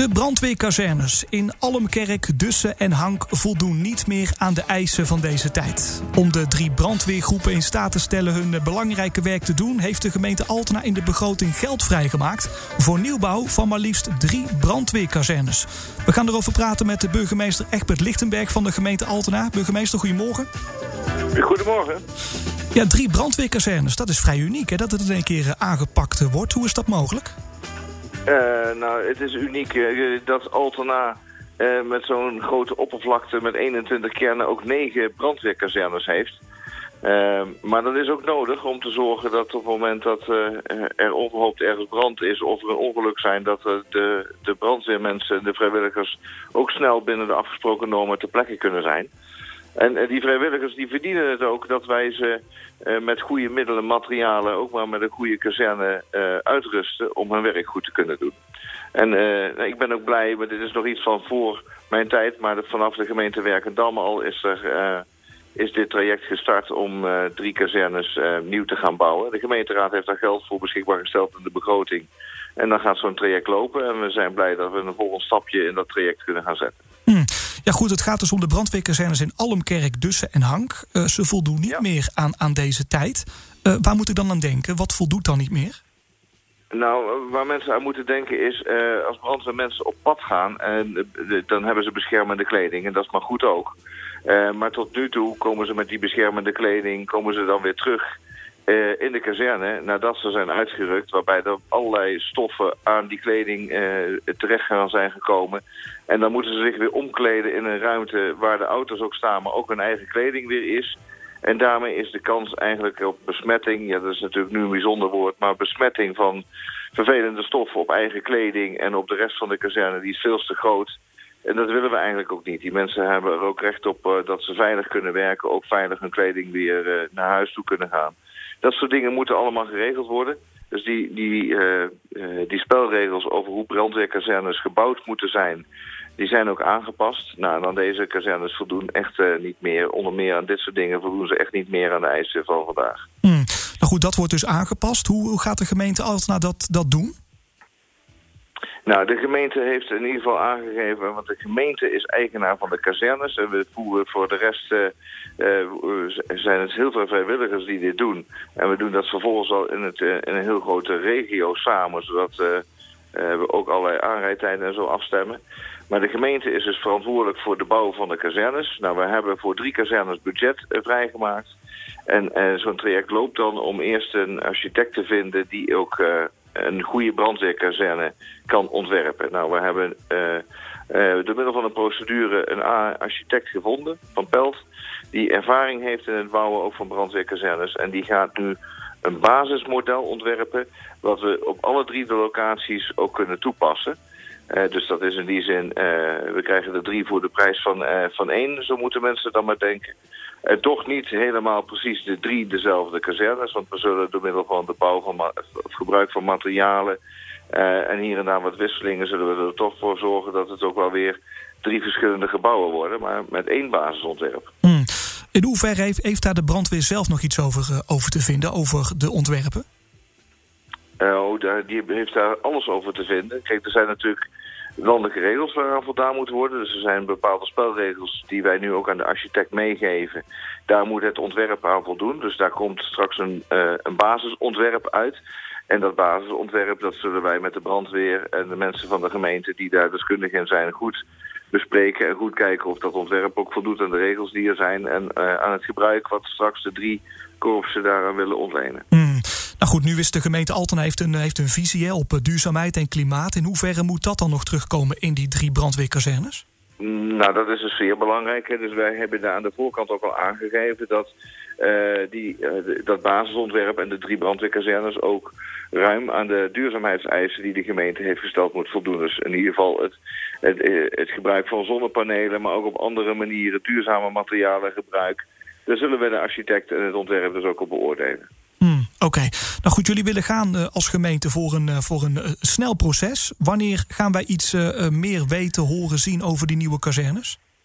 De brandweerkazernes in Almkerk, Dussen en Hank voldoen niet meer aan de eisen van deze tijd. Om de 3 brandweergroepen in staat te stellen hun belangrijke werk te doen, heeft de gemeente Altena in de begroting geld vrijgemaakt voor nieuwbouw van maar liefst 3 brandweerkazernes. We gaan erover praten met de burgemeester Egbert Lichtenberg van de gemeente Altena. Burgemeester, goedemorgen. Goedemorgen. Ja, 3 brandweerkazernes, dat is vrij uniek hè, dat het in één keer aangepakt wordt. Hoe is dat mogelijk? Nou, het is uniek dat Altena met zo'n grote oppervlakte met 21 kernen ook 9 brandweerkazernes heeft. Maar dat is ook nodig om te zorgen dat op het moment dat er onverhoopt ergens brand is of er een ongeluk zijn, dat de brandweermensen, de vrijwilligers, ook snel binnen de afgesproken normen ter plekke kunnen zijn. En die vrijwilligers die verdienen het ook dat wij ze met goede middelen, materialen, ook maar met een goede kazerne uitrusten om hun werk goed te kunnen doen. En ik ben ook blij, maar dit is nog iets van voor mijn tijd, maar vanaf de gemeente Werkendam al is dit traject gestart om 3 kazernes nieuw te gaan bouwen. De gemeenteraad heeft daar geld voor beschikbaar gesteld in de begroting. En dan gaat zo'n traject lopen en we zijn blij dat we een volgend stapje in dat traject kunnen gaan zetten. Ja goed, het gaat dus om de brandweerkazernes in Almkerk, Dussen en Hank. Ze voldoen niet meer aan deze tijd. Waar moet ik dan aan denken? Wat voldoet dan niet meer? Nou, waar mensen aan moeten denken is, als brandweermensen op pad gaan, dan hebben ze beschermende kleding en dat is maar goed ook. Maar tot nu toe komen ze met die beschermende kleding, komen ze dan weer terug in de kazerne nadat ze zijn uitgerukt, waarbij er allerlei stoffen aan die kleding terecht gaan zijn gekomen. En dan moeten ze zich weer omkleden in een ruimte waar de auto's ook staan, maar ook hun eigen kleding weer is. En daarmee is de kans eigenlijk op besmetting, ja dat is natuurlijk nu een bijzonder woord, maar besmetting van vervelende stoffen op eigen kleding en op de rest van de kazerne, die is veel te groot. En dat willen we eigenlijk ook niet. Die mensen hebben er ook recht op dat ze veilig kunnen werken, ook veilig hun kleding weer naar huis toe kunnen gaan. Dat soort dingen moeten allemaal geregeld worden. Dus die spelregels over hoe brandweerkazernes gebouwd moeten zijn, die zijn ook aangepast. Nou, en dan deze kazernes voldoen echt niet meer. Onder meer aan dit soort dingen voldoen ze echt niet meer aan de eisen van vandaag. Nou goed, dat wordt dus aangepast. Hoe gaat de gemeente Altena dat doen? Nou, de gemeente heeft in ieder geval aangegeven, want de gemeente is eigenaar van de kazernes. En we voeren voor de rest, zijn het heel veel vrijwilligers die dit doen. En we doen dat vervolgens al in een heel grote regio samen, zodat we ook allerlei aanrijdtijden en zo afstemmen. Maar de gemeente is dus verantwoordelijk voor de bouw van de kazernes. Nou, we hebben voor 3 kazernes budget vrijgemaakt. En zo'n traject loopt dan om eerst een architect te vinden die ook een goede brandweerkazerne kan ontwerpen. Nou, we hebben door middel van een procedure een architect gevonden van Pelt, die ervaring heeft in het bouwen ook van brandweerkazernes. En die gaat nu een basismodel ontwerpen, wat we op alle 3 de locaties ook kunnen toepassen. Dus dat is in die zin, we krijgen er 3 voor de prijs van 1, zo moeten mensen dan maar denken. Toch niet helemaal precies de 3 dezelfde kazernes, want we zullen door middel van de bouw van het gebruik van materialen en hier en daar wat wisselingen, zullen we er toch voor zorgen dat het ook wel weer 3 verschillende gebouwen worden, maar met 1 basisontwerp. In hoeverre heeft daar de brandweer zelf nog iets over te vinden, over de ontwerpen? Die heeft daar alles over te vinden. Kijk, er zijn natuurlijk landelijke regels waaraan voldaan moeten worden. Dus er zijn bepaalde spelregels die wij nu ook aan de architect meegeven. Daar moet het ontwerp aan voldoen. Dus daar komt straks een basisontwerp uit. En dat basisontwerp, dat zullen wij met de brandweer en de mensen van de gemeente die daar deskundig in zijn goed bespreken en goed kijken of dat ontwerp ook voldoet aan de regels die er zijn en aan het gebruik wat straks de 3 korpsen daaraan willen ontlenen. Nou goed, nu is de gemeente Altena heeft een visie op duurzaamheid en klimaat. In hoeverre moet dat dan nog terugkomen in die 3 brandweerkazernes? Nou, dat is dus zeer belangrijk. Hè. Dus wij hebben daar aan de voorkant ook al aangegeven dat dat basisontwerp en de 3 brandweerkazernes ook ruim aan de duurzaamheidseisen die de gemeente heeft gesteld moet voldoen. Dus in ieder geval het gebruik van zonnepanelen, maar ook op andere manieren duurzame materialen gebruik. Daar zullen we de architect en het ontwerp dus ook op beoordelen. Oké. Nou goed, jullie willen gaan als gemeente voor een snel proces. Wanneer gaan wij iets meer weten, horen, zien over die nieuwe kazernes?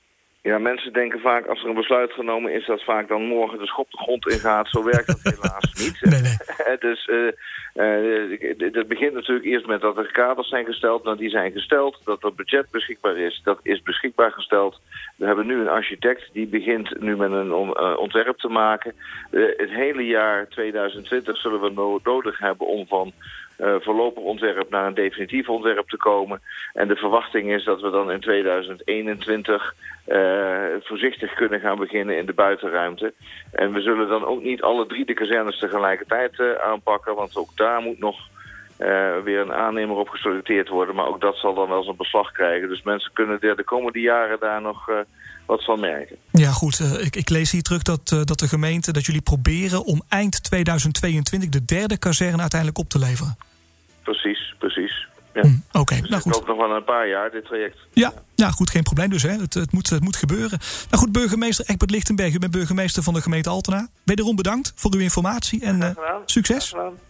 Ja, mensen denken vaak als er een besluit genomen is dat vaak dan morgen de schop de grond ingaat. Zo werkt dat helaas niet. Nee. Dus het begint natuurlijk eerst met dat er kaders zijn gesteld. Nou, die zijn gesteld. Dat er budget beschikbaar is, dat is beschikbaar gesteld. We hebben nu een architect die begint nu met een ontwerp te maken. Het hele jaar 2020 zullen we nodig hebben om van voorlopig ontwerp naar een definitief ontwerp te komen. En de verwachting is dat we dan in 2021 voorzichtig kunnen gaan beginnen in de buitenruimte. En we zullen dan ook niet alle 3 de kazernes tegelijkertijd aanpakken, want ook daar moet nog weer een aannemer op gesolliciteerd worden. Maar ook dat zal dan wel zijn beslag krijgen. Dus mensen kunnen de komende jaren daar nog wat van merken. Ja, goed. Ik lees hier terug dat de gemeente, dat jullie proberen om eind 2022 de 3e kazerne uiteindelijk op te leveren. Precies. Ja. Oké, Dus nou goed. het loopt nog wel een paar jaar, dit traject. Ja, goed, geen probleem dus. Hè. Het moet gebeuren. Nou goed, burgemeester Egbert Lichtenberg, u bent burgemeester van de gemeente Altena. Wederom bedankt voor uw informatie en succes. Graag gedaan.